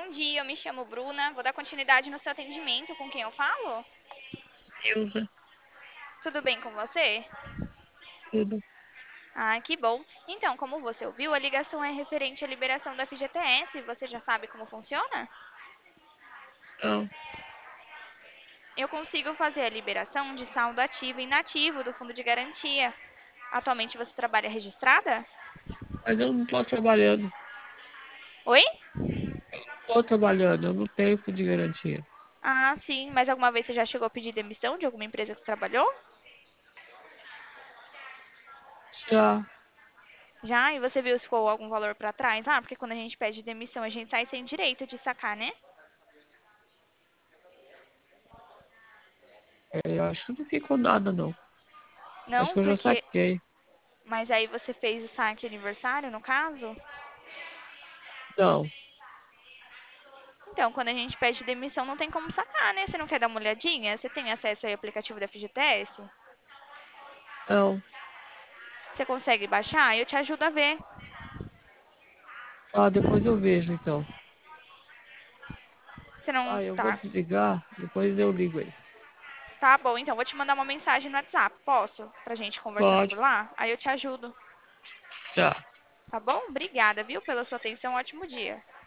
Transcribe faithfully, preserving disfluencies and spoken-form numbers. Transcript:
dia, eu me chamo Bruna, vou dar continuidade no seu atendimento. Com quem eu falo? Ilza, Tudo bem com você? tudo. Ah, que bom. Então, como você ouviu, a ligação é referente à liberação da F G T S. Você já sabe como funciona? Não, Eu consigo fazer a liberação de saldo ativo e inativo do fundo de garantia. Atualmente você trabalha registrada? mas eu não tô trabalhando. Oi? Tô trabalhando, eu não tenho fundo de garantia. Ah, sim, mas alguma vez você já chegou a pedir demissão de alguma empresa que você trabalhou? Já, Já? E você viu se ficou algum valor pra trás? Ah, porque quando a gente pede demissão, a gente sai sem direito de sacar, né? é, eu acho que não ficou nada, não. Acho Não, que eu já porque. saquei. Mas aí você fez o saque aniversário, no caso? Não, Então, quando a gente pede demissão, não tem como sacar, né? Você não quer dar uma olhadinha? Você tem acesso aí ao aplicativo da F G T S? não. Você consegue baixar? Eu te ajudo a ver. Ah, depois eu vejo, então. Você não Ah, eu vou tá. desligar, depois eu ligo aí. Tá bom, então vou te mandar uma mensagem no WhatsApp. Posso? Pra gente conversar Pode. por lá? Aí eu te ajudo. Tá. Tá bom? Obrigada, viu, pela sua atenção. Ótimo dia.